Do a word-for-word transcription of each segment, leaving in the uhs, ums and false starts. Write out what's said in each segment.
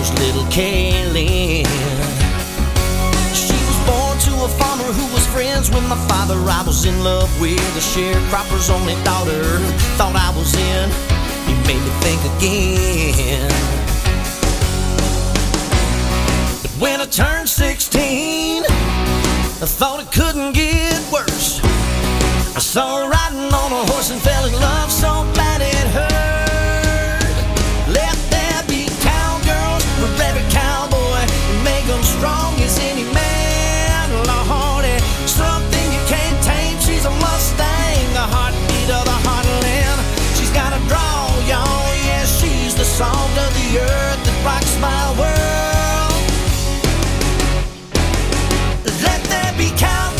was little Kaylin. She was born to a farmer who was friends with my father. I was in love with a sharecropper's only daughter. Thought I was in, he made me think again. But when I turned sixteen, I thought it couldn't get worse. I saw her riding on a horse and fell in love so bad it hurt. Let there be cowgirls for every cowboy and make them strong as any man. Lordy, something you can't tame. She's a Mustang, the heartbeat of the heartland. She's got a draw, y'all. Yeah, she's the salt of the earth that rocks my world. Let there be cowgirls.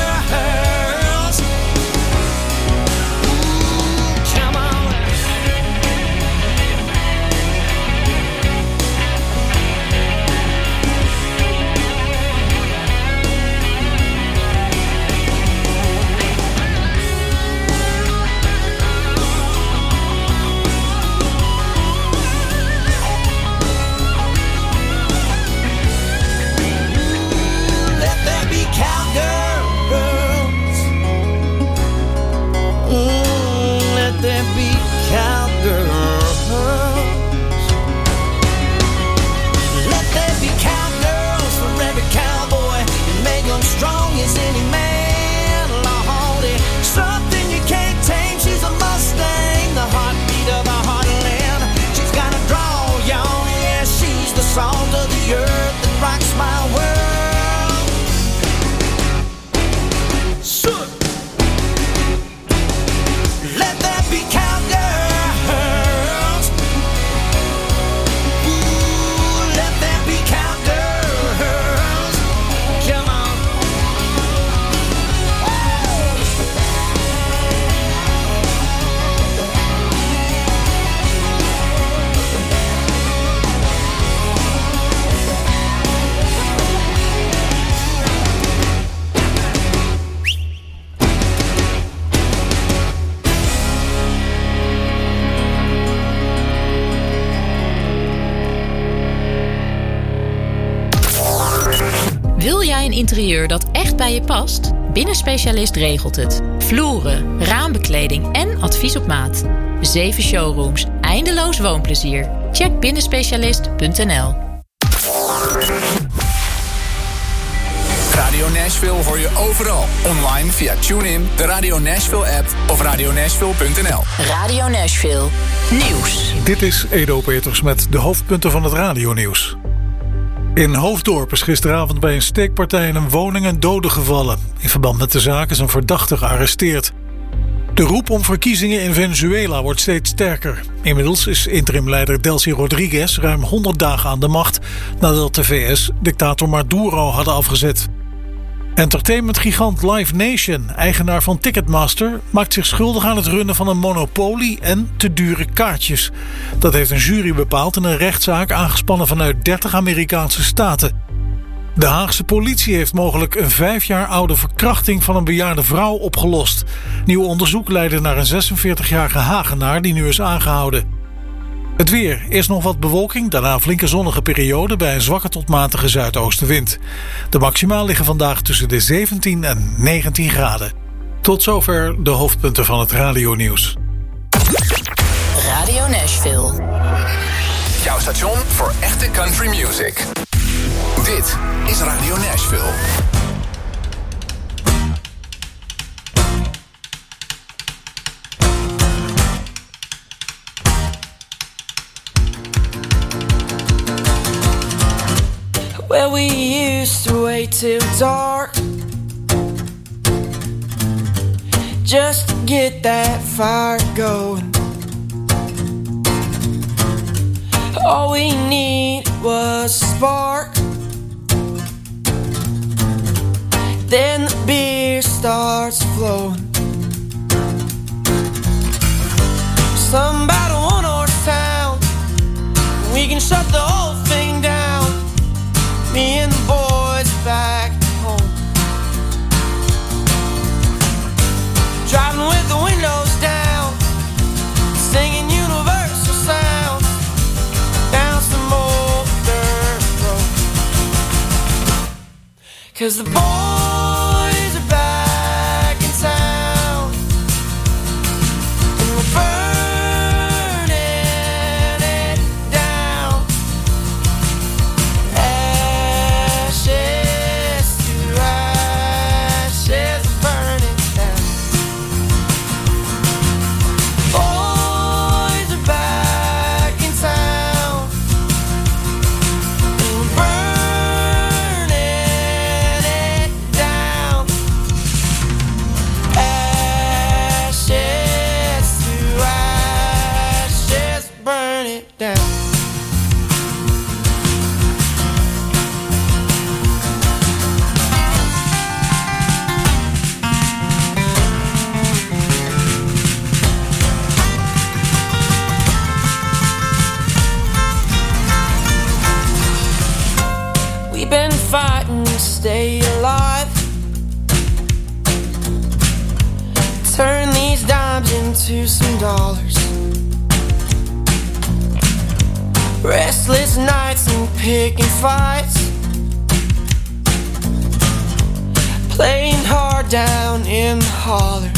Salt of the earth that rocks my world. So, let there be cowgirls. Ooh, let there be cowgirls. Come on. Wil jij een interieur dat echt bij je past? Binnenspecialist regelt het. Vloeren, raambekleding en advies op maat. Zeven showrooms, eindeloos woonplezier. Check binnenspecialist punt n l. Radio Nashville hoor je overal. Online via TuneIn, de Radio Nashville app of radio nashville punt n l. Radio Nashville. Nieuws. Dit is Edo Peters met de hoofdpunten van het radionieuws. In Hoofddorp is gisteravond bij een steekpartij in een woning een dode gevallen. In verband met de zaak is een verdachte gearresteerd. De roep om verkiezingen in Venezuela wordt steeds sterker. Inmiddels is interimleider Delcy Rodriguez ruim honderd dagen aan de macht nadat de V S dictator Maduro hadden afgezet. Entertainmentgigant Live Nation, eigenaar van Ticketmaster, maakt zich schuldig aan het runnen van een monopolie en te dure kaartjes. Dat heeft een jury bepaald in een rechtszaak aangespannen vanuit dertig Amerikaanse staten. De Haagse politie heeft mogelijk een vijf jaar oude verkrachting van een bejaarde vrouw opgelost. Nieuw onderzoek leidde naar een zesenveertigjarige Hagenaar die nu is aangehouden. Het weer. Eerst nog wat bewolking, daarna een flinke zonnige periode bij een zwakke tot matige zuidoostenwind. De maximaal liggen vandaag tussen de zeventien en negentien graden. Tot zover de hoofdpunten van het radionieuws. Radio Nashville. Jouw station voor echte country music. Dit is Radio Nashville. Well, we used to wait till dark just to get that fire going. All we need was a spark. Then the beer starts flowing. Something about a one-horse town. We can shut the whole thing down. Me and the boys back home. Driving with the windows down, singing universal sounds down some older 'cause the boys are back in town, and we're burning it down. Ashes to ashes, burn it down. Boys are back in town, and we're burning it down. Ashes to ashes, burn it down. We've been fighting to stay alive. Turn these dimes into some dollars. Restless nights and picking fights. Playing hard down in the holler.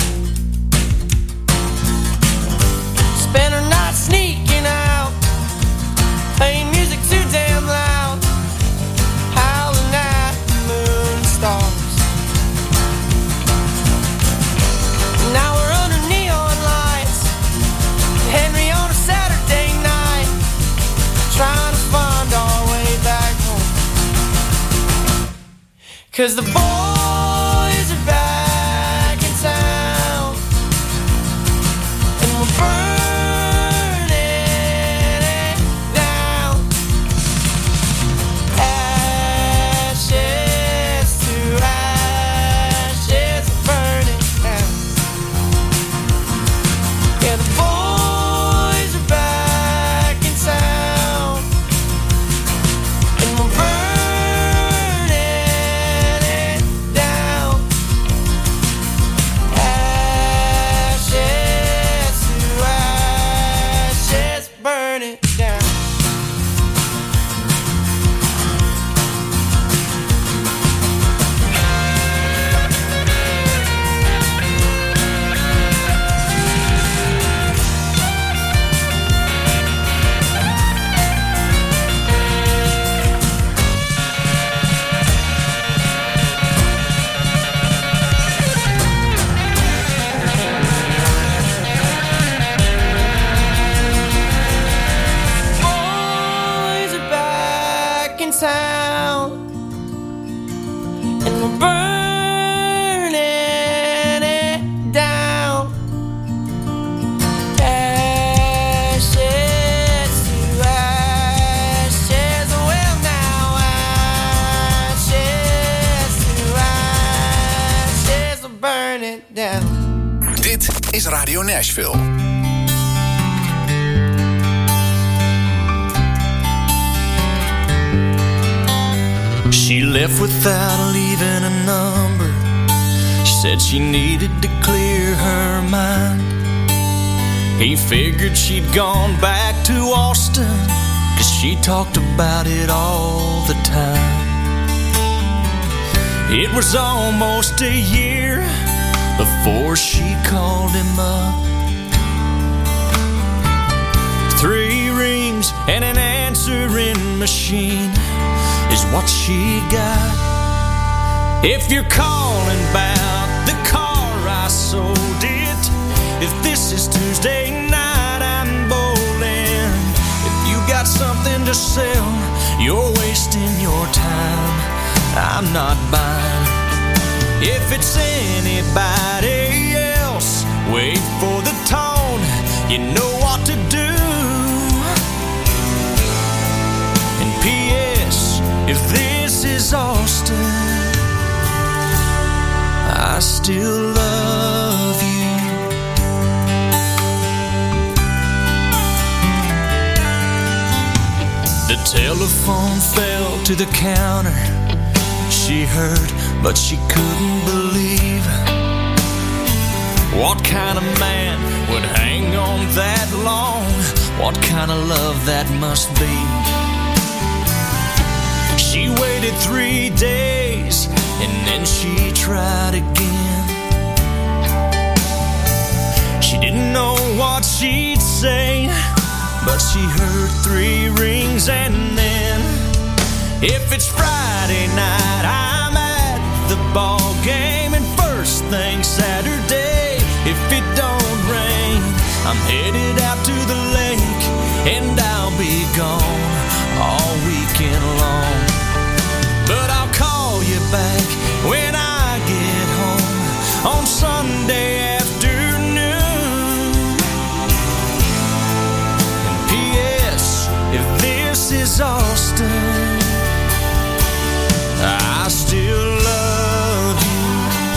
Spend our night sneaking out, playing music too damn loud, howling at the moon and stars. Now we're under neon lights, Henry on a Saturday night, trying to find our way back home. 'Cause the boys are back in town, and we're burning it down. Ashes to ashes, burn it down. Yeah, the boys are back in town, and we're burning it down. Ashes to ashes, burn it down. Boys are back in town, and we're burning it down. Ashes to ashes, well now, ashes to ashes, will burn it down. Dit is Radio Nashville. She left without leaving a number. She said she needed to clear her mind. He figured she'd gone back to Austin, 'cause she talked about it all the time. It was almost a year before she called him up. Three rings and an answering machine is what she got. If you're calling about the car I sold it, if this is Tuesday night I'm bowling, if you got something to sell, you're wasting your time, I'm not buying. If it's anybody else, wait for the tone, you know what to do. And P S, if this is Austin, I still love you. The telephone fell to the counter. She heard, but she couldn't believe. What kind of man would hang on that long? What kind of love that must be? She waited three days and then she tried again. She didn't know what she'd say, but she heard three rings and then, if it's Friday night, I'm at the ball game, and first thing Saturday, if it don't rain, I'm headed out to the lake, and I'll be gone all weekend long. But I'll call you back when I get home on Sunday afternoon. And P S if this is Austin, I still love you.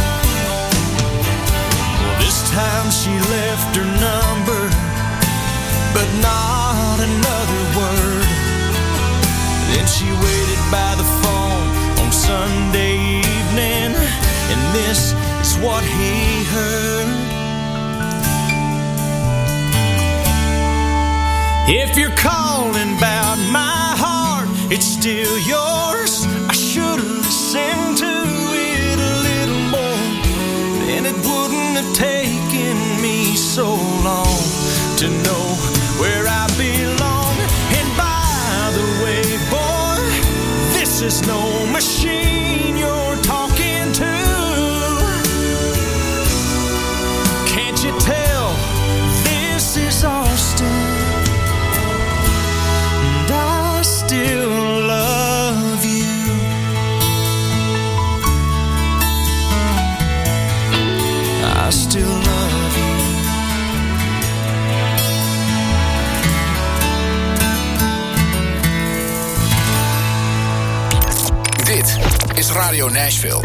Well, this time she left her number, but not another word. Then she waited by the phone on Sunday evening, and this is what he heard. If you're calling about my heart, it's still yours. I should've listened to it a little more, then it wouldn't have taken me so long to know where I belong. And by the way, boy, this is no machine you're talking to. Can't you tell this is Austin? And I still love you. I still love you. Dit is Radio Nashville.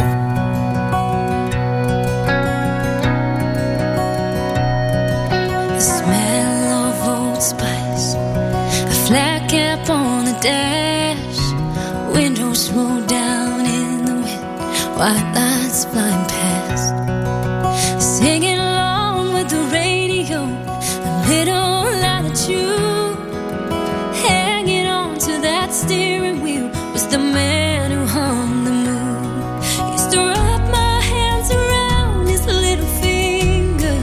The smell of Old Spice, a flat cap on the dash, windows roll down in the wind, white lights flying past, singing along with the radio, a little latitude, hanging on to that steering wheel was the man who hung the moon. Used to wrap my hands around his little finger.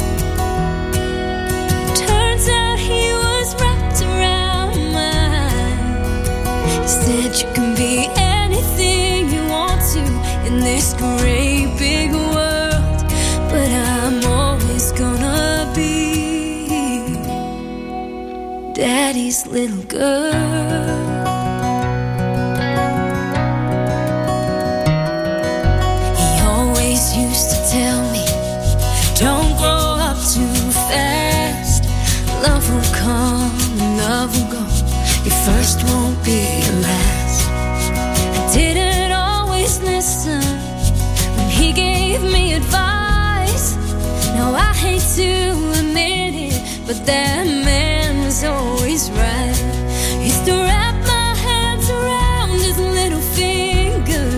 Turns out he was wrapped around mine. He said you can be anything you want to in this great big world, but I'm always gonna be Daddy's little girl. Used to tell me, don't grow up too fast. Love will come and love will go. Your first won't be your last. I didn't always listen when he gave me advice. Now I hate to admit it, but that man was always right. He used to wrap my hands around his little finger.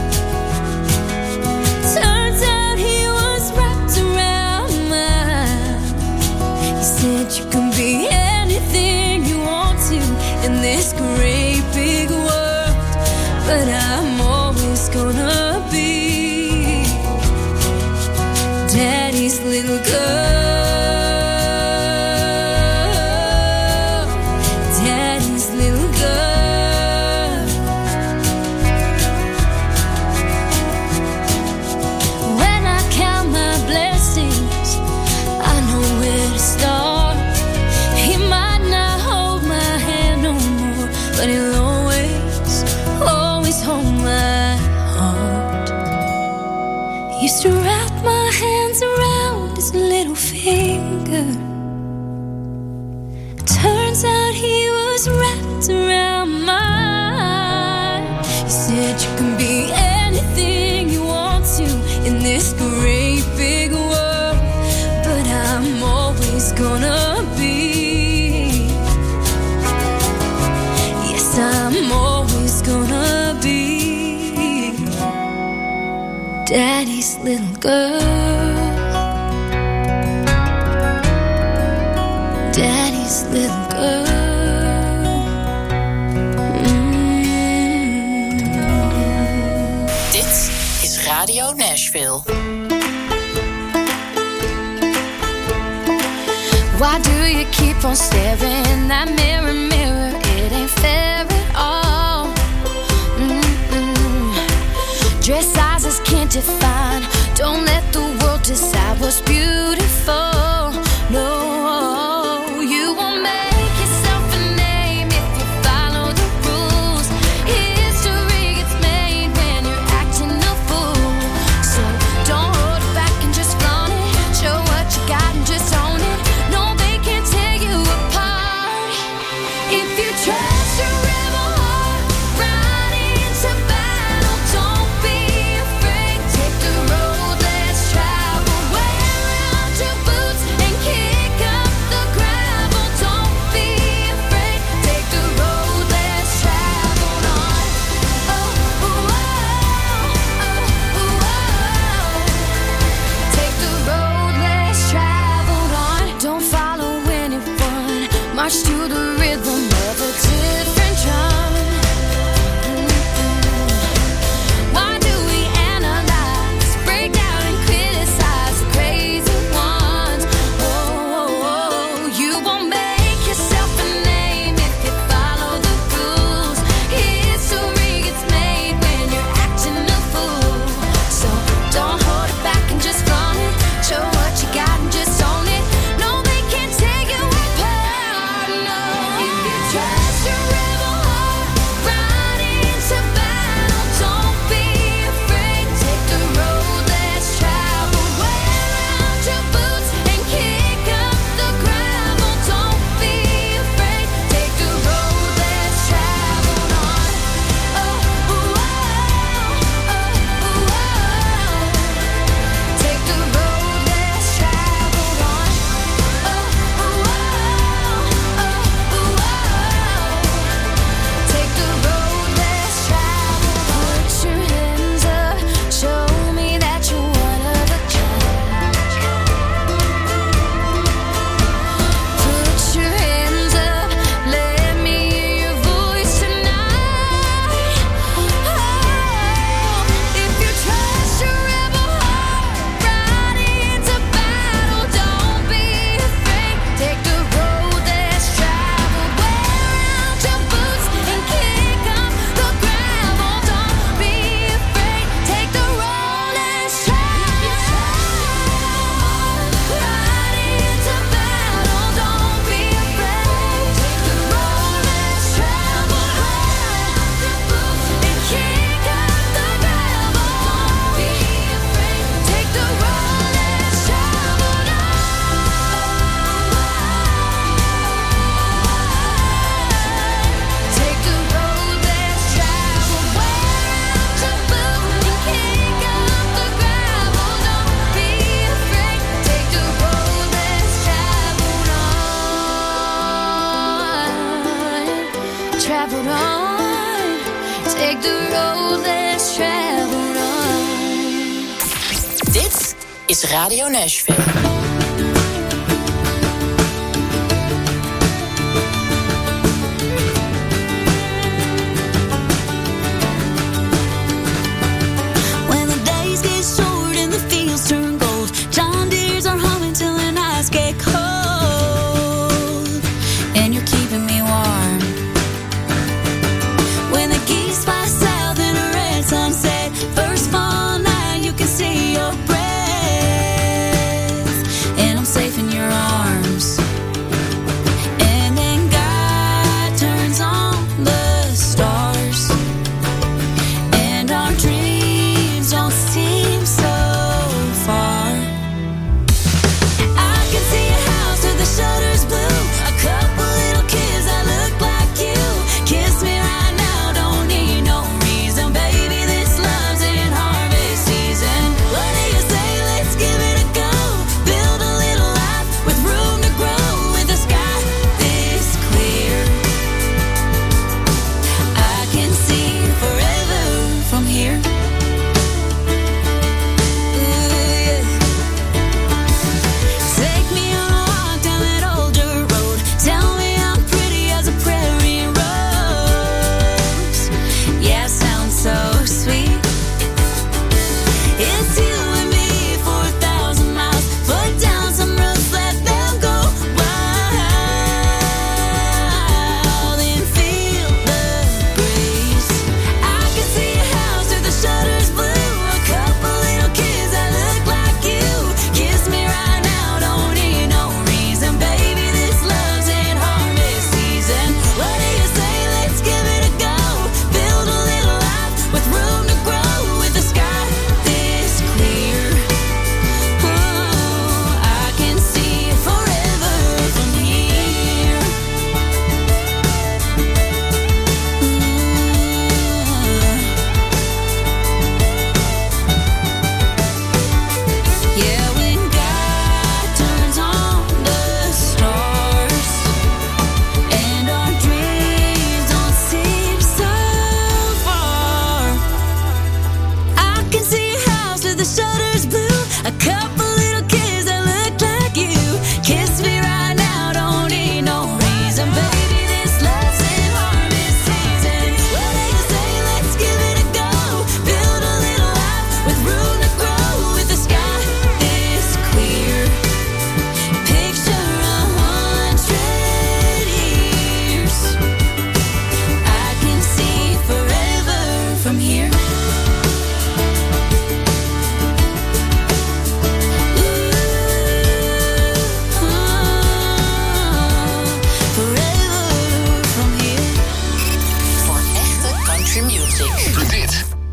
You can be anything you want to in this great big world, but I'm always gonna be Daddy's little girl. Daddy's little girl. When I count my blessings, I know where to start. But he'll always, always hold my heart. He used to wrap my hands around his little finger. Turns out he was wrapped around mine. He said you can be anything you want to in this great big world, but I'm always gonna be I'm always gonna be Daddy's little girl. Daddy's little girl. Mm-hmm. Dit is Radio Nashville. Why do you keep on staring in that mirror, mirror? It ain't fair at all. Mm-mm. Dress sizes can't define. Don't let the world decide what's beautiful. No, you won't make yourself a name if you follow the rules. History gets made when you're acting a fool. So don't hold it back and just flaunt it. Show what you got and just own it. No, they can't tear you apart. If you trust your rebel heart, ride into battle. Don't be afraid. Take the road less traveled. Wear out your boots and kick up the gravel. Don't be afraid. Take the road less traveled on. Oh, oh, oh, oh, oh, oh. Take the road less traveled on. Don't follow anyone. March to the rhythm of a different drum. Mm-mm. Why do we analyze, break down and criticize the crazy ones? Oh, oh, oh. You won't make yourself a name if you follow the rules. History gets made when you're acting a fool. So don't hold it back and just flaunt it. Show what you got and just own it. No, they can't take you apart. No, if you trust your rebel heart, ride into battle. Don't be afraid. Take the road less traveled. Wear out your boots and kick up the gravel. Don't be afraid. Take the road less traveled on. Oh, oh, oh, oh, oh. Take the road less traveled on. Oh, oh, oh, oh, oh. Take the road less traveled. Put your hands up, show me that you're one of a kind. Put your hands up, let me hear your voice tonight. Oh, if you trust your rebel heart, ride into battle. Don't be afraid. Take the road less traveled. Wear out your boots and kick up the gravel. Don't be afraid. Take the road less traveled. Ride into battle. Don't be afraid. Take the road less traveled. And kick up the gravel. Don't be afraid. Take the road less traveled. Take the road less traveled. Wear out your boots and kick up the gravel. Don't be afraid. Take the road less traveled on. Traveled on. Take the road less traveled on. Dit is Radio Nashville. When the days get short and the fields turn gold, John Deere's are humming till their nights get cold, and you're keeping me warm. When the geese fly south in a red sunset, first fall night you can see your breath.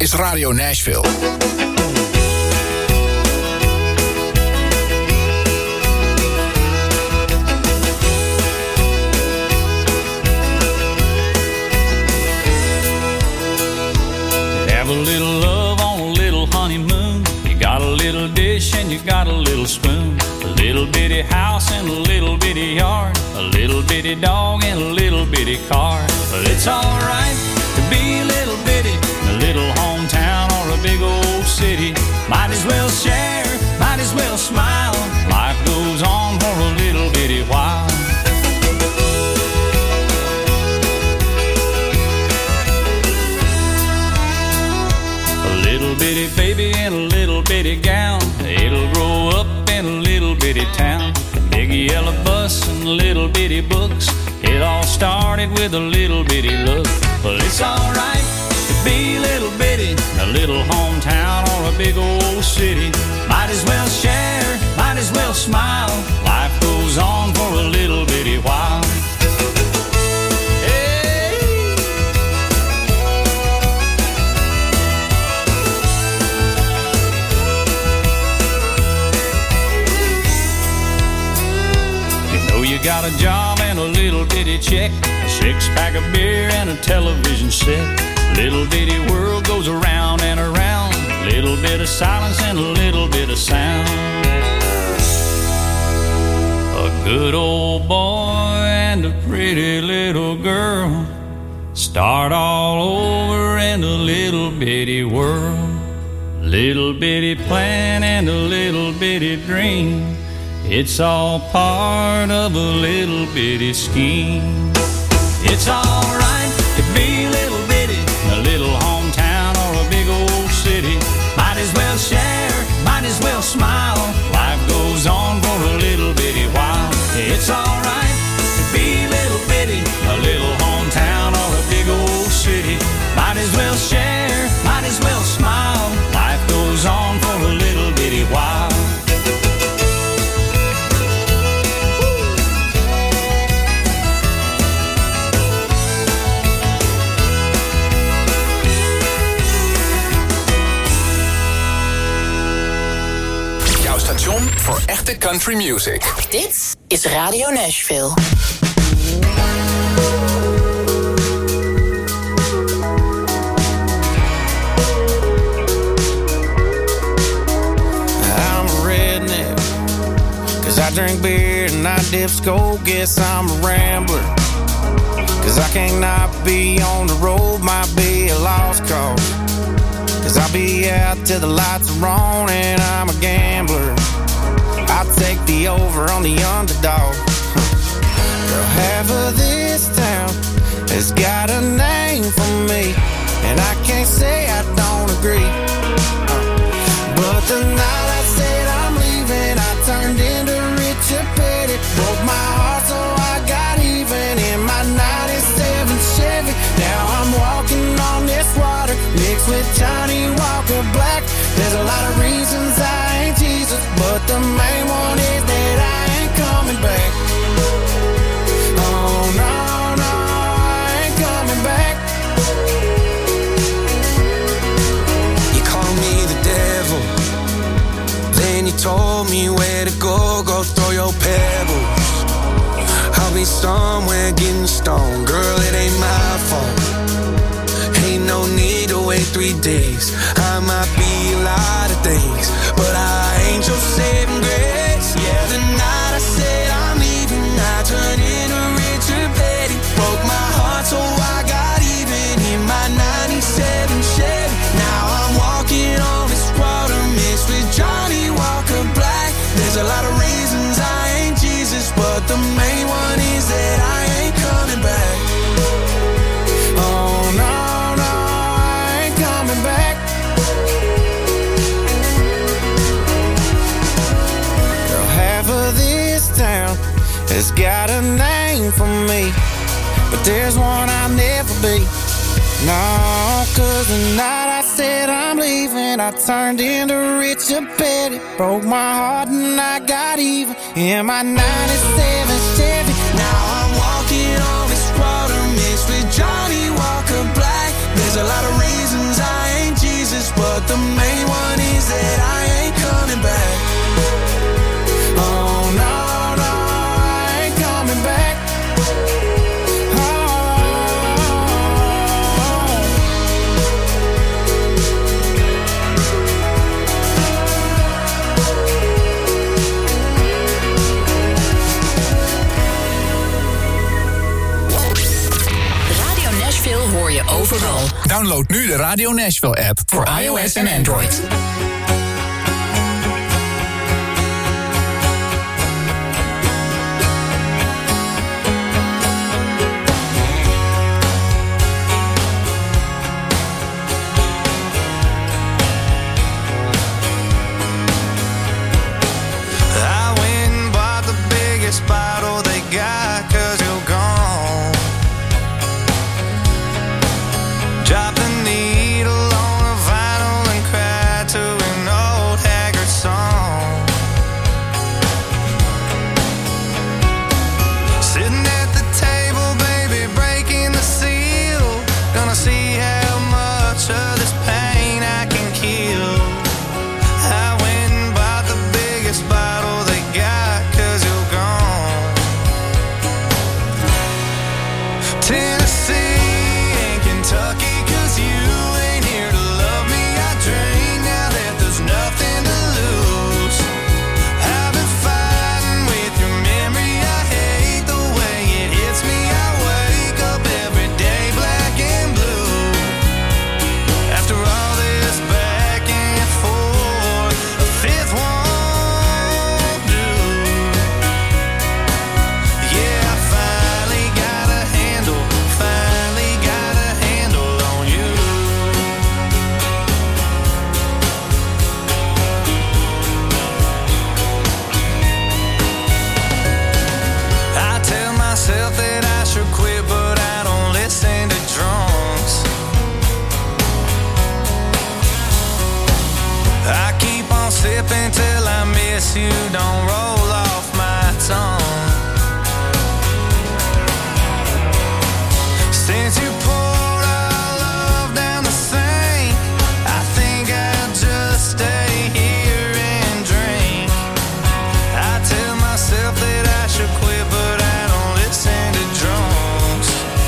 is Radio Nashville. Have a little love on a little honeymoon. You got a little dish and you got a little spoon. A little bitty house and a little bitty yard. A little bitty dog and a little bitty car. Well, it's alright to be a little bitty in a little hometown or a big old city. Might as well share, might as well smile. Life goes on for a little bitty while. A little bitty baby in a little bitty gown. It'll grow up in a little bitty town. Big yellow bus and little bitty books. It all started with a little bitty look. Well, it's alright to be a little bitty in a little hometown or a big old city. Might as well share, might as well smile. Life goes on for a little bitty while. You got a job and a little bitty check, a six-pack of beer and a television set. Little bitty world goes around and around. Little bit of silence and a little bit of sound. A good old boy and a pretty little girl start all over in a little bitty world. Little bitty plan and a little bitty dream. It's all part of a little bitty scheme. It's alright to be a little bitty in a little hometown or a big old city. Might as well share, might as well smile. Life goes on for a little bitty while. It's alright to be a little bitty in a little hometown or a big old city. Might as well share, might as well smile. Life goes on for a little bitty while. Station voor echte country music. Dit is Radio Nashville. I'm a redneck, cause I drink beer and I dip skull. Guess I'm a rambler, cause I can't not be on the road. Might be a lost cause, cause I'll be out till the lights are on. And I'm a gambler, I'll take the over on the underdog. Girl, half of this town has got a name for me, and I can't say I don't agree. But the night I said I'm leaving, I turned into Richard Petty. Broke my heart so I got even in my ninety-seven Chevy. Now I'm walking on this water mixed with Johnny Walker Black. There's a lot of reasons I ain't Jesus, but the main one is that I ain't coming back. Oh no, no, I ain't coming back. You call me the devil, then you told me where to go. Go throw your pebbles, I'll be somewhere getting stoned. Girl, it ain't my fault, ain't no need to wait three days. I might be a lot of things, but I ain't your saving grace. Yeah, the night I said I'm leaving, I turned into Richard Petty. Broke my heart so I got even in my ninety-seven Chevy. Now I'm walking on this water mixed with Johnny Walker Black. There's a lot of reasons I ain't Jesus, but the main one is that I ain't coming back. Oh no, no, I ain't coming back. Girl, half of this town has got a name for me, but there's one I'll never be. No, cause the night I said I'm leaving, I turned into Richard Petty. Broke my heart and I got even in my ninety-seven Chevy. Now I'm walking on this water mixed with Johnny Walker Black. There's a lot of reasons I ain't Jesus, Nashville hoor je overal. Download nu de Radio Nashville app voor iOS en Android. Bottle they got, cause you're gone. Drop the needle on a vinyl and cry to an old haggard song. Sitting at the table, baby, breaking the seal. Gonna see how much of this pain I can kill. I went and bought the biggest bottle they got, cause you're gone. Tennessee and Kentucky, cause you ain't here to love me. I drink now that there's nothing to lose. I've been fighting with your memory. I hate the way it hits me. I wake up every day black and blue. After all this back and forth, a fifth won't do. Yeah, I finally got a handle, finally got a handle on you. I tell myself that I should quit, but I don't listen to drunks. I keep on sipping till I miss you, don't roll off my tongue. Since you poured our love down the sink, I think I'll just stay here and drink. I tell myself that I should quit, but I don't listen to drunks.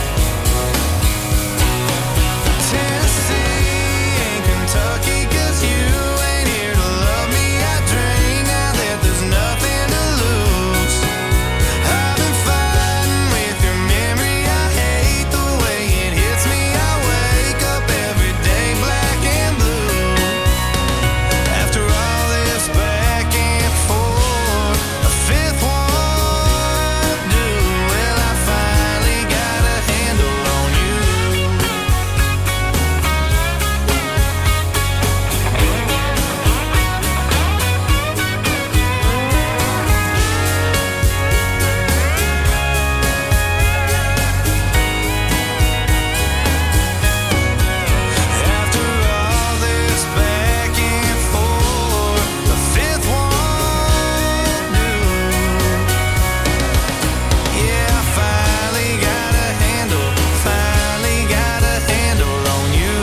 Tennessee and Kentucky, cause you ain't here to love me. I drink now that there's nothing to lose. I've been fighting with your memory. I hate the way it hits me. I wake up every day black and blue. After all this back and forth, a fifth won't do. Well, I finally got a handle on you. After all this back and forth, a fifth won't do. Yeah, I finally got a handle, finally got a handle on you.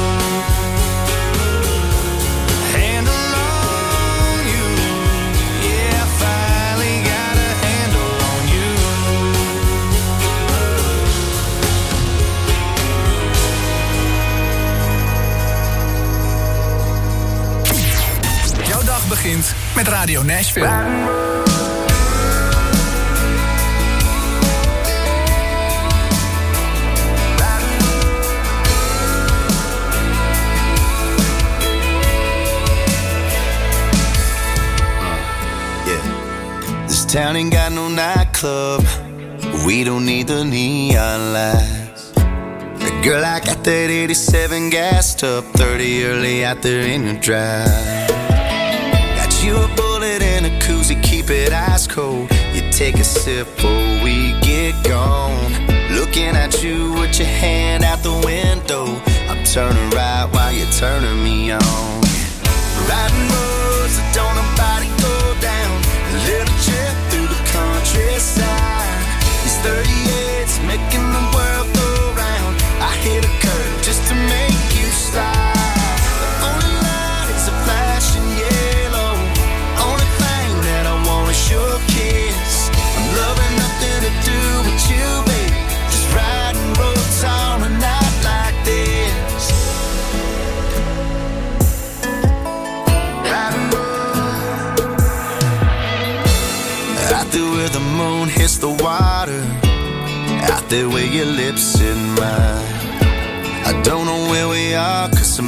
Handle on you. Yeah, I finally got a handle on you. Jouw dag begint met Radio Nashville. Yeah. This town ain't got no nightclub. We don't need the neon lights. Girl, I got that eighty-seven gassed up, thirty early out there in your drive. Got you a bullet and a koozie, keep it ice cold. You take a sip before we get gone. Looking at you with your hand out the window. I'm turning right while you're turning me on. Riding roads that don't nobody go down. A little trip through the countryside. These thirty-eights making the world go round. I hit a curve just to make you slide. The only light is a flashing yellow. Only thing that I want is your kiss. I'm loving nothing to do with you, baby. Just riding roads on a night like this. Riding roads out there where the moon hits the water. Out there where your lips in mine.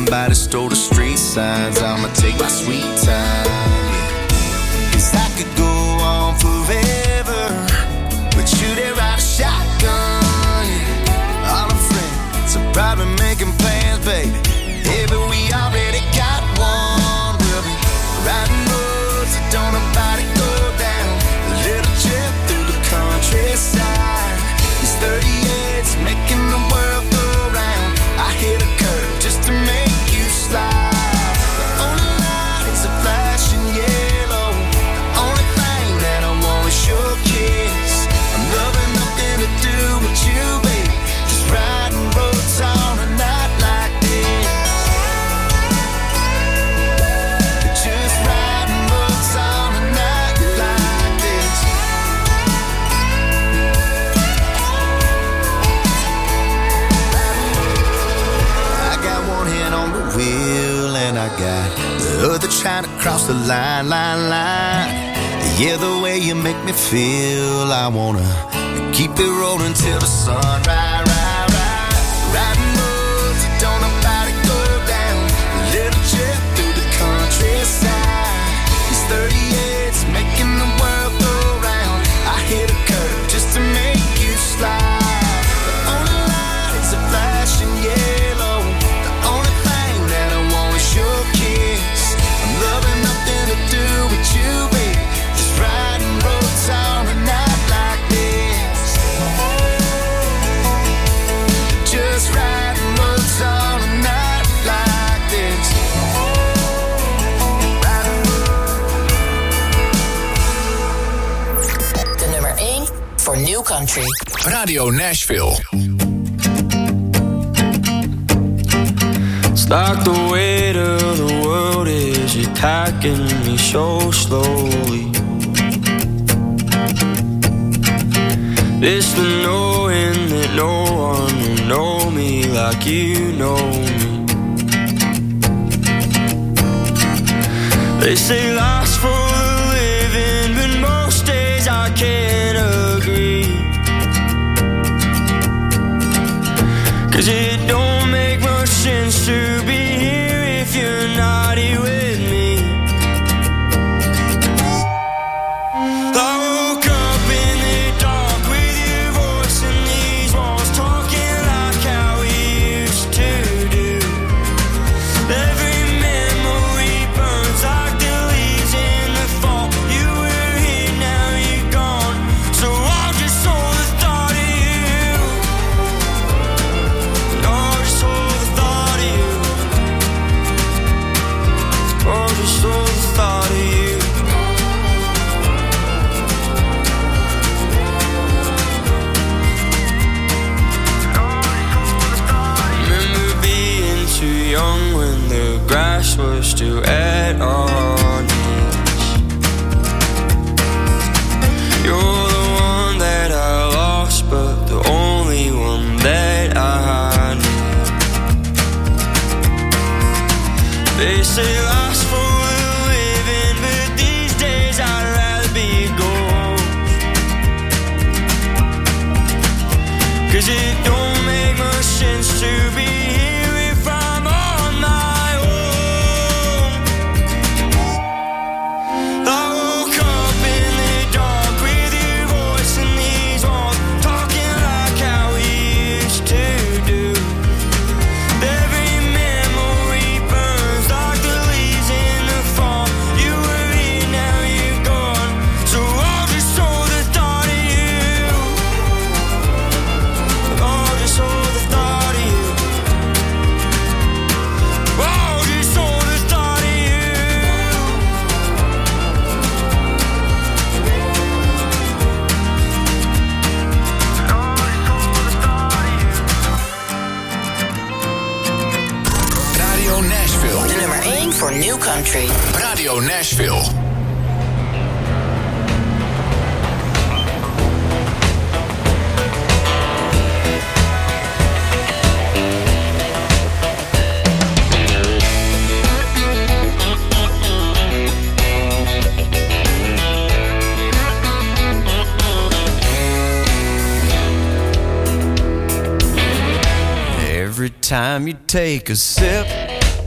by the store to street signs. I'ma take my sweet time, yeah. Cause I could go on forever with you there ride a shotgun, yeah. All our friends are probably making plans, baby. Yeah, but we already got one. We'll be riding roads that don't nobody go down. A little trip through the countryside. These thirty-eights making the world go round. I hit a curve just to make you slide. The only light is a flashing yellow. The only thing that I want is your kiss. I'm loving nothing to do with you, baby. Just riding roads on a night like this. Just riding roads on a night like this. I got one hand on the wheel and I got the other trying to cross the line, line, line. Yeah, the way you make me feel, I wanna keep it rolling till the sun rise, rise, rise. Riding roads that don't nobody go down. A little trip through the countryside. These thirty-eights making the world go round. I hit a curve just to make you slide. The only light is a flashing yellow. The only thing that I want is your kiss. I'm loving nothing to do with you, baby. Just riding roads on a night like this. Just riding roads on a night like this. De nummer één voor New Country. Radio Nashville. It's like the weight of the world is attacking me so slowly. It's the knowing that no one will know me like you know me. They say life's for the living, but most days I can't agree. 'Cause it don't make much sense to be here if you're not here with me. I woke up in the dark with your voice in these walls, talking like how we used to do. Every memory burns like the leaves in the fall. You were here, now you're gone, so I'll just hold the thought of you. I'll just hold the thought of you. I'll just hold the thought of you. Remember being too young when the grass was still at our knees. You're the one that I lost, but the only one that I need. They say life's for the living, but these days I'd rather be a ghost. 'Cause it don't make much sense to be here if I'm on my own. I woke up in the dark with your voice in these walls, talking like how we used to do. Every memory burns like the leaves in the fall. You were here, now you're gone, so I'll just hold the thought of you. I'll just hold the thought of you. I'll just hold the thought of you. Radio Nashville. De nummer één voor New Country. Radio Nashville. Every time you take a sip,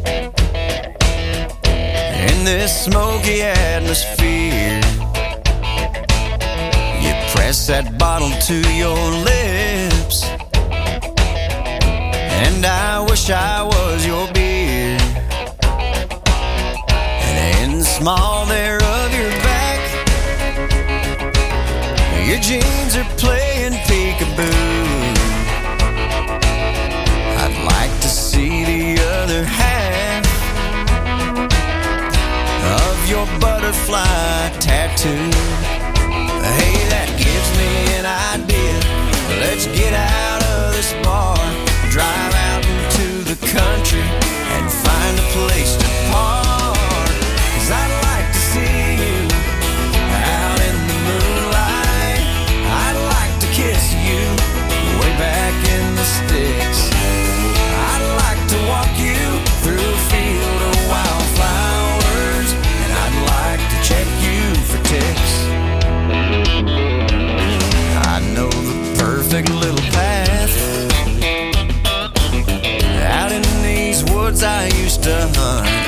in this smoky atmosphere. You press that bottle to your lips, and I wish I was your beer. And in the small there of your back, your jeans are playing peekaboo. I'd like to see the other half of your butterfly tattoo. Hey, that gives me an idea. Let's get out of this bar, drive out into the country, and find a place to park. 'Cause I'd like to see you out in the moonlight. I'd like to kiss you way back in the sticks. I'd like to walk you through a field of wildflowers, and I'd like to check you for ticks. I know the perfect little path out in these woods I used to hunt.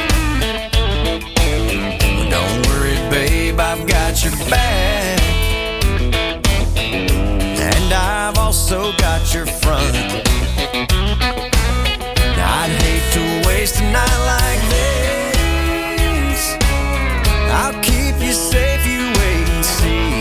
But don't worry, babe, I've got your back, and I've also got your front. I'd hate to waste a night like this. I'll keep you safe, you wait and see.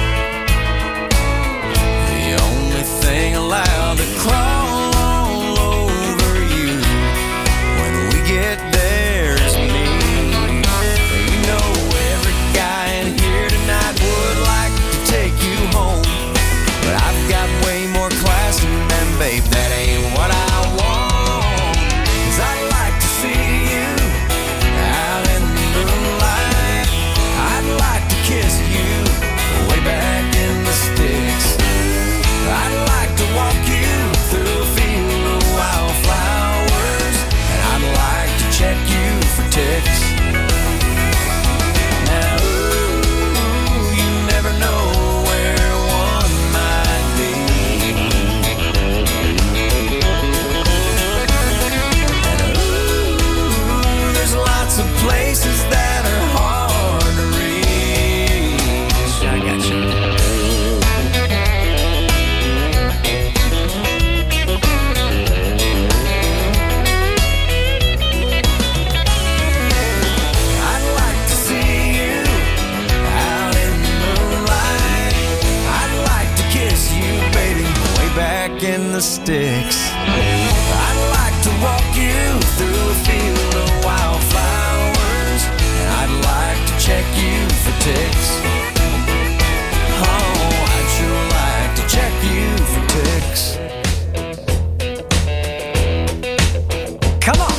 The only thing allowed to crawl all over you when we get there is me. You know every guy in here tonight would like to take you home, but I've got way more class than them, babe, that ain't what I want. 'Cause I'd like to see you out in the moonlight. I'd like to kiss you way back in the sticks. I'd like to walk you through a field of wildflowers, and I'd like to check you for ticks. Now, ooh, you never know where one might be. And ooh, there's lots of places that are hard to reach. I got you. I'd like to see you out in the moonlight. I'd like to kiss you, baby, way back in the sticks. I'd like to walk you through a field of wildflowers, and I'd like to check you for ticks. Oh, I'd sure like to check you for ticks. Come on!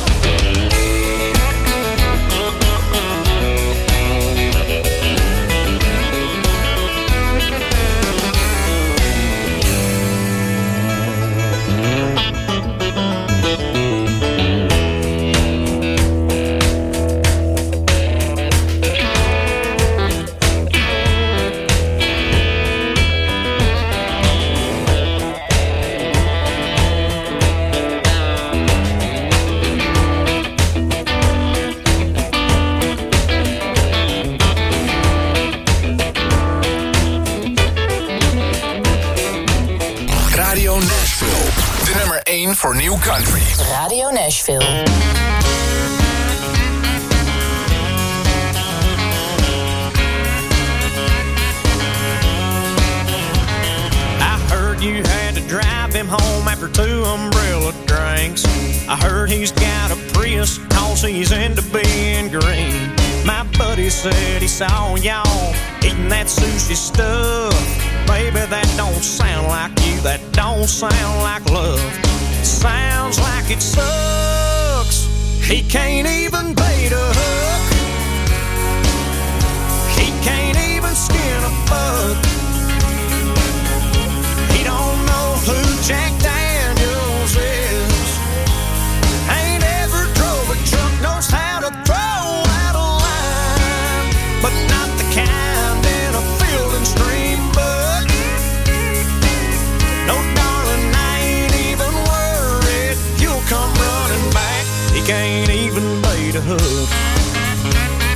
Radio Nashville. De nummer één voor New Country. Radio Nashville. I heard you had to drive him home after two umbrella drinks. I heard he's got a Prius cause he's into being green. My buddy said he saw y'all eating that sushi stuff. Baby, that don't sound like you, that don't sound like love. It sounds like it sucks. He can't even bait a hook. He can't even skin a bug. He don't know who Jack Daniels is. Ain't ever drove a truck, knows how to throw out a line, but not the kind in a field and stream book. No, darling, I ain't even worried. You'll come running back. He can't even bait a hook.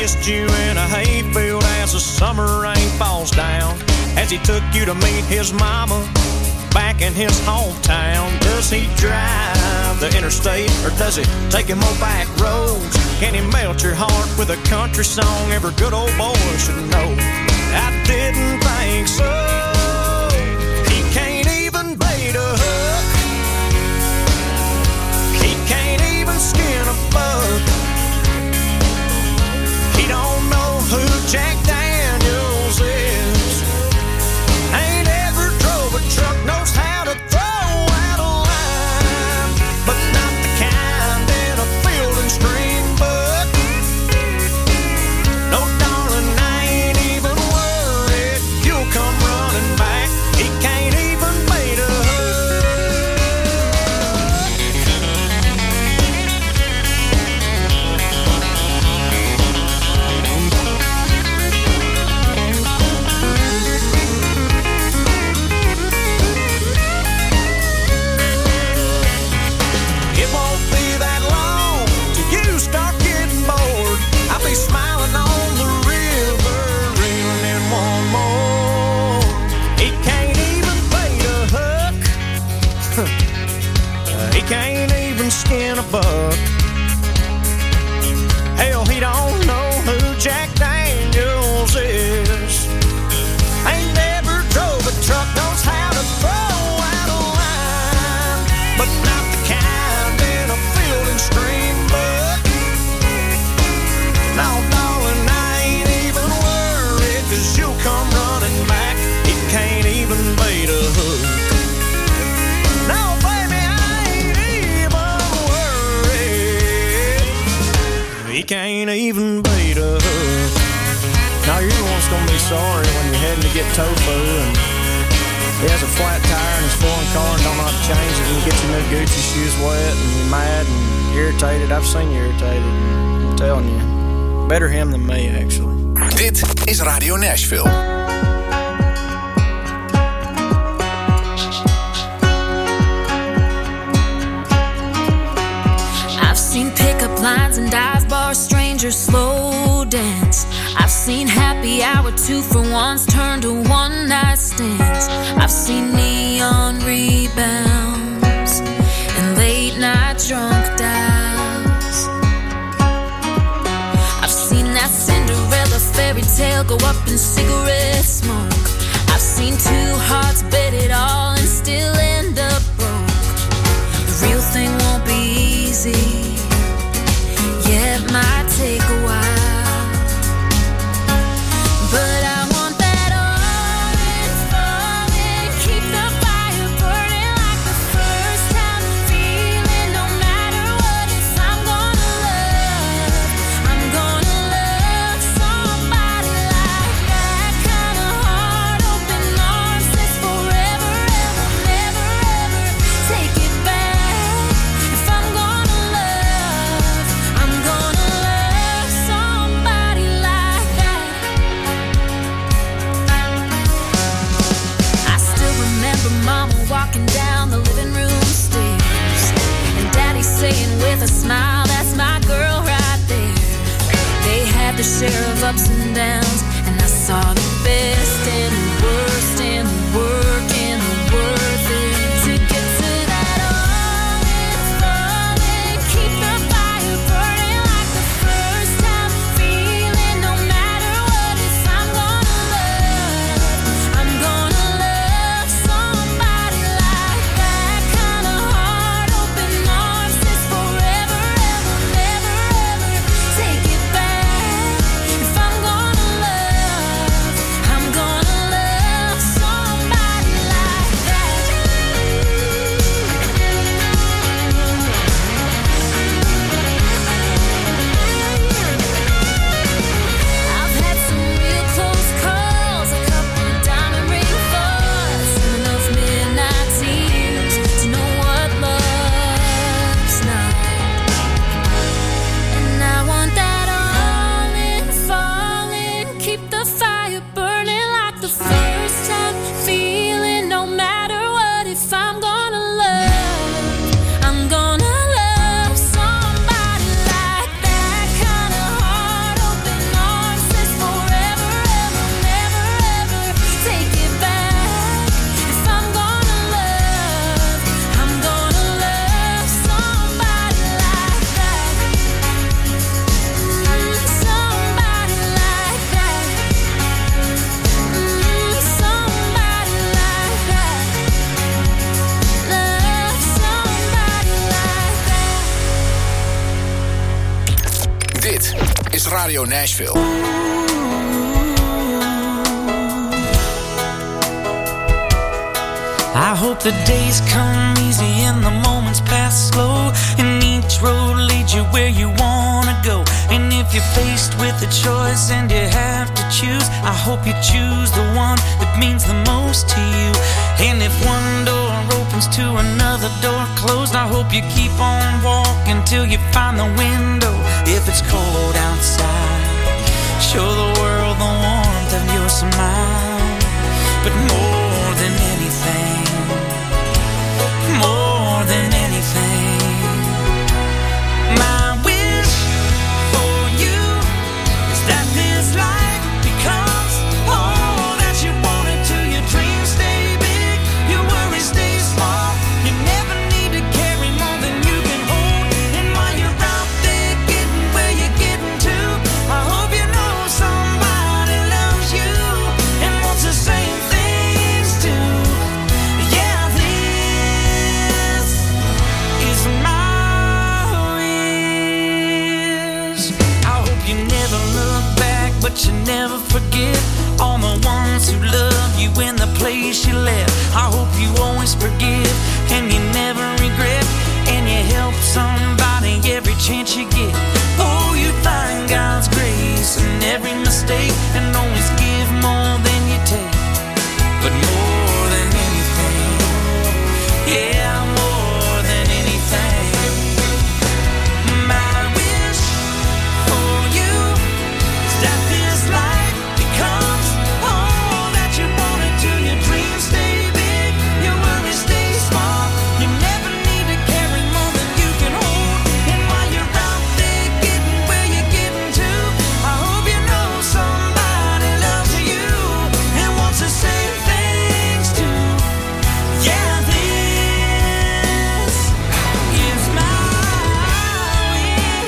kissed you in a hayfield as the summer rain falls down. As he took you to meet his mama back in his hometown. Does he drive the interstate or does he take him on back roads? Can he melt your heart with a country song every good old boy should know? I didn't think so. He can't even bait a hook. He can't even skin a bug. He don't know who Jack Daniels is. Ain't ever drove a truck, knows how to throw out a line, but not the kind in a field and stream book. No, darling, I ain't even worried. You'll come running back. He can't even bait a smiling on the river, reeling in one more. He can't even bait a hook. He can't even skin a buck. Hell, he don't know who Jack Daniels is. Ain't never drove a truck, knows how to throw out a line, but not the kind in a field and stream book. No, darling, I ain't even worried, 'cause you'll come running back. He can't even bait a hook. No, baby, I ain't even worried. He can't even bait a hook. Now you're the one's gonna be sorry when you're heading to get tofu and he has a flat tire in his foreign car and don't know how to change it, and you get your new Gucci shoes wet and you're mad and irritated. I've seen you irritated. I'm telling you. Better him than me, actually. Dit is Radio Nashville. I've seen pickup lines and dive bars, strangers slow dance. I've seen happy hour two for ones turn to one night stands. I've seen neon rebounds and late night drunk dives. I've seen that Cinderella fairy tale go up in cigarette smoke. I've seen two hearts bet it all and still end up broke. The real thing won't be easy. Yeah, it might take a while, but I want that orange falling, keep the fire burning like the first time, feeling no matter what it's I'm gonna love, I'm gonna love somebody like that kind of heart, open arms, this forever, ever, never, ever take it back. If I'm gonna love, I'm gonna love somebody like that. I still remember Mama walking down the living room stairs and Daddy saying with a smile, that's my girl right there. They had their share of ups and downs, and I saw the best and the worst and the work and the worth it to get to that orange falling, keep the fire burning like the first time, feeling no matter what it's I'm gonna love, I'm gonna love somebody like that kind of heart, open arms, this forever, ever, never, ever take it back. If I'm gonna love, Radio Nashville. I hope the days come easy and the moments pass slow, and each road leads you where you wanna go. And if you're faced with a choice and you have to choose, I hope you choose the one that means the most to you. And if one door opens to another door closed, I hope you keep on walking till you find the window. If it's cold outside, show the world the warmth of your smile. But more than anything, more than anything, my wish for you is that this life becomes all that you wanted to. Your dreams stay big, your worries stay small. You never need to carry more than you can hold. And while you're out there getting where you're getting to, I hope you know somebody loves you and wants the same things too. Yeah, this is my wish. I hope you never look back, but you never forget all the ones who love you in the place you left. I hope you always forgive and you never regret, and you help somebody every chance you get. Oh, you find God's grace in every mistake and always give more than you take. But more than anything, yeah, more than anything, my wish for you is that this life becomes all that you wanted to. Your dreams stay big, your worries stay small. You never need to carry more than you can hold. And while you're out there getting where you're getting to, I hope you know somebody loves you and wants the same things too. Yeah, this is my wish.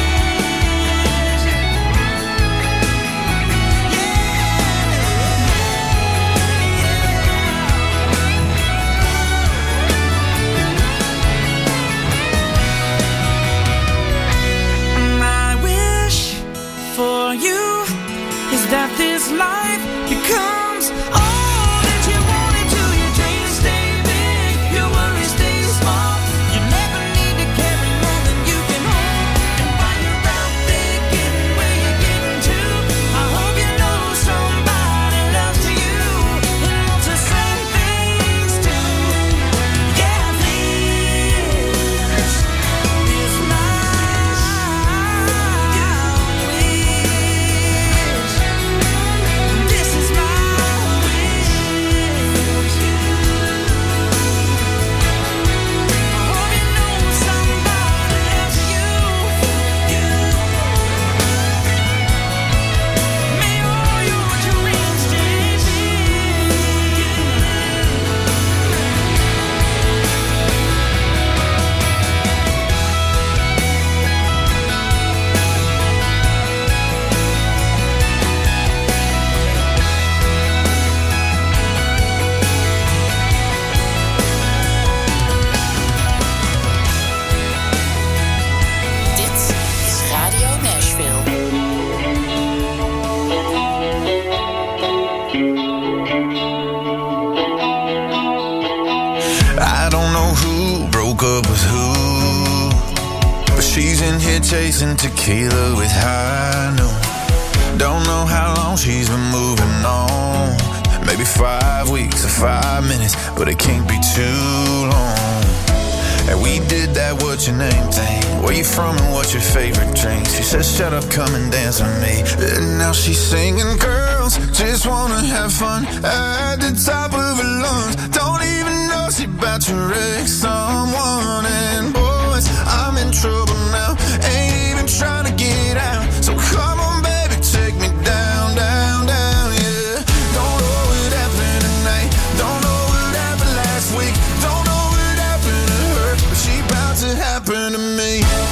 My wish for you is that this life becomes all that you wanted to. Your dreams stay big, your worries stay small. You never need to carry more than you can hold. And while you're out there getting where you're getting to, I hope you know somebody loves you and wants the same things too. Yeah, this is my wish. This is my wish. I hope you know somebody loves you. May all your dreams stay big. Dit is Radio Nashville. I don't know who broke up with who, but she's in here chasing tequila with high noon. Don't know how long she's been moving on. Maybe five weeks or five minutes, but it can't be too long. And we did that what's your name thing. Where you from and what's your favorite drink? She says shut up, come and dance with me. And now she's singing, girls just wanna have fun at the top of her lungs. Don't even know she about to wreck someone. And boys, I'm in trouble now, ain't even trying to get out. So come on baby, take me down, down, down, yeah. Don't know what happened tonight, don't know what happened last week, don't know what happened to her, but she about to happen to me.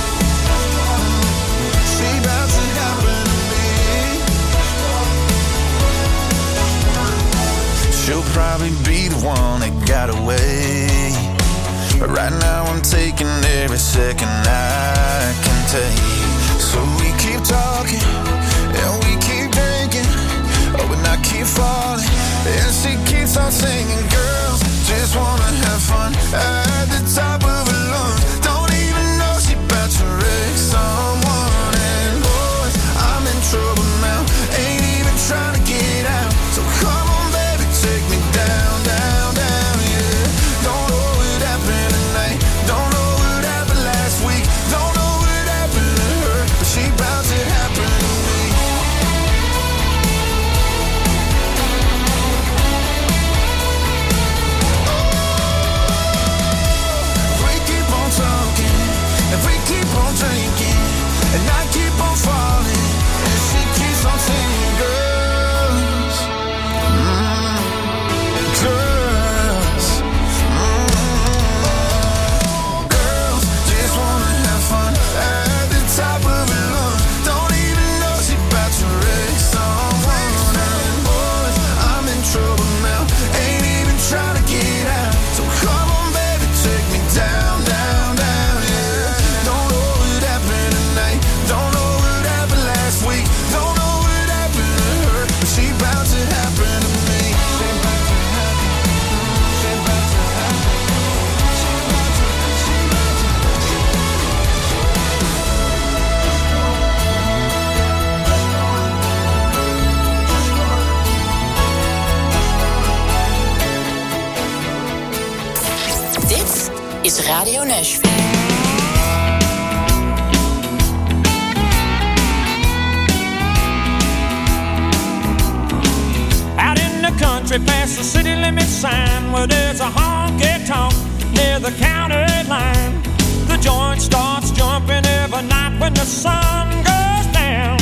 She about to happen to me. She'll probably be the one that got away, but right now I'm taking every second I can take. So we keep talking and we keep drinking, oh, and I keep falling and she keeps on singing. Girls just wanna have fun at the top of her lungs. Don't even know she about to wreck someone. And boys, I'm in trouble now, ain't even trying to get out. So come on baby, take me down, down, down, yeah. Don't know what happened tonight, don't know what happened last week, don't know what happened to her, but she bout to happen to me. We keep on talking, and we keep on drinking, and I keep on falling, and she keeps on singing. Girls, mm, girls, mm, girls just wanna have fun at the top of her lungs. Don't even know she about to wreck someone. And boys, I'm in trouble now, ain't even trying to get out. So come on baby, take me down, down, down, yeah. Don't know what happened tonight, don't know what happened last week, don't know what happened to her, but she bout to happen to me. She bout to happen, she bout to happen, she bout to, she bout to, she Dit is Radio Nashville. Out in the country past the city limit sign, where there's a honky-tonk near the county line. The joint starts jumping every night when the sun goes down.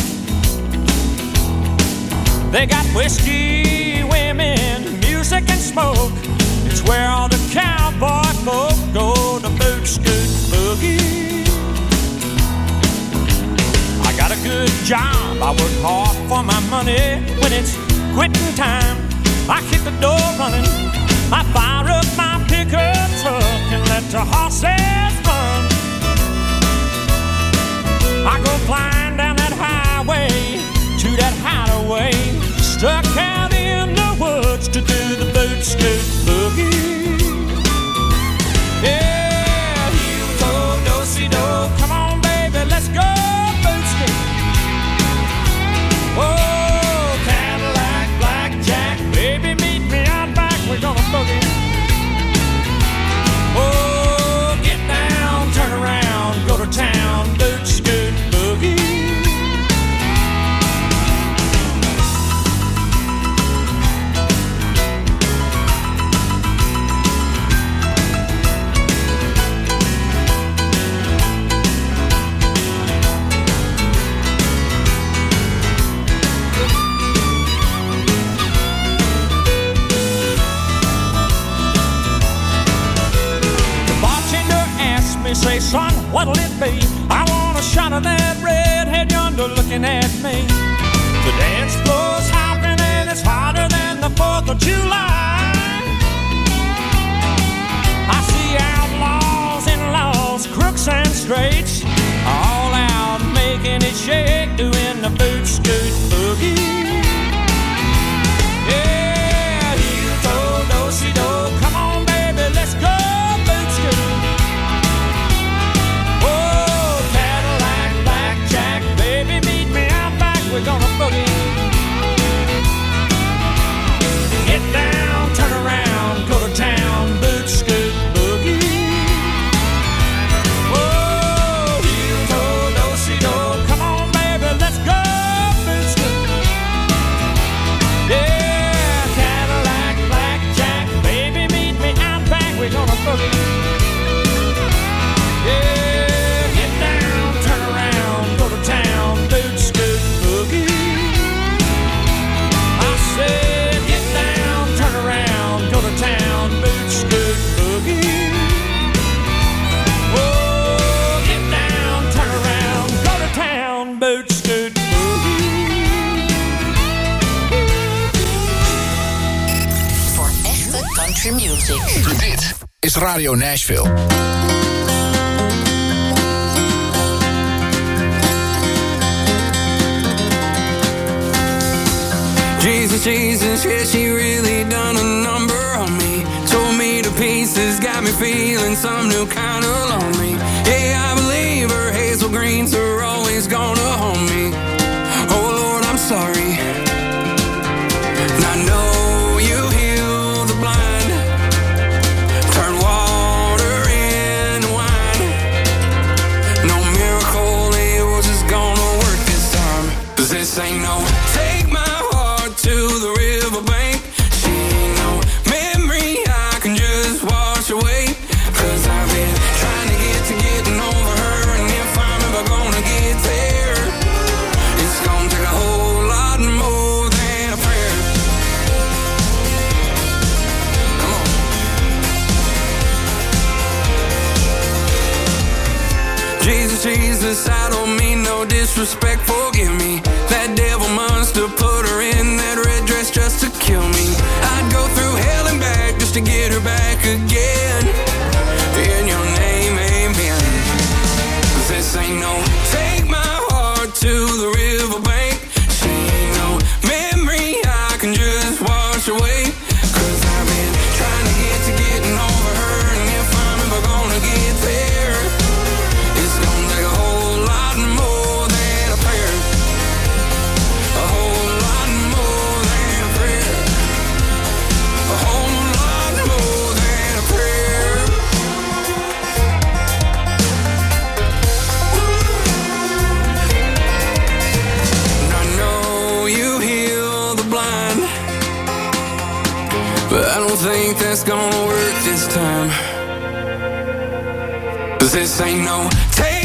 They got whiskey, women, music and smoke. It's where all the cowboy folk go to boot, scoot, boogie. I got a good job, I work hard for my money. When it's quitting time, I keep the door running. I fire up my pickup truck and let the horses run. I go flying down that highway to that hideaway, stuck out in the woods to do the boot, scoot, boogie. Yeah, heel-toe, do-si-do, come on baby, let's go boot, scoot. Oh, Cadillac, blackjack, baby meet me out back, we're gonna boogie. Oh, get down, turn around, go to town, boot, scoot, boogie. Say, son, what'll it be? I want a shot of that redhead yonder looking at me. The dance floor's hopping and it's hotter than the fourth of July. I see outlaws and laws, crooks and straights, all out making it shake, doing the boot, scoot, boogie. Yeah, heel-toe, do-si-do, come on baby, let's go boot, scoot. We're gonna boogie. Get down, turn around, go to town, boot, scoot, boogie. Whoa, heel-toe, do-si-do, come on baby, let's go, boot, scoot. Yeah, Cadillac, blackjack, baby meet me out back, we're gonna boogie. Yeah, get down, turn around, go to town, boot, scoot. I said, get down, turn around, go to town, boot, scoot, boogie. Oh, get down, turn around, go to town, boot, scoot, boogie. Voor echte country music. Dit is Radio Nashville. Jesus, Jesus, yeah, she really done a number on me. Tore me to pieces, got me feeling some new kind of lonely. Yeah, I believe her hazel greens are always gonna haunt me. Oh Lord, I'm sorry. And I know you heal the blind, turn water into wine. No miracle of yours is gonna work this time. 'Cause this ain't no take my heart to the riverbank. She ain't no memory I can just wash away. 'Cause I've been trying to get to getting over her, and if I'm ever gonna get there, it's gonna take a whole lot more than a prayer. Come on. Jesus, Jesus, I don't mean no disrespect, forgive me. That devil must have put her in that red dress just to kill me. I'd go through hell and back just to get her back again. In your name, amen. 'Cause this ain't no take my heart to the riverbank. She ain't no memory I can just wash away. 'Cause I've been trying to get to getting over her, and if I'm ever gonna get there, it's gonna take a whole lot more than a prayer. A whole lot more than a prayer. A whole lot more than a prayer. And I know you heal the blind, but I don't think that's gonna work this time. 'Cause this ain't no take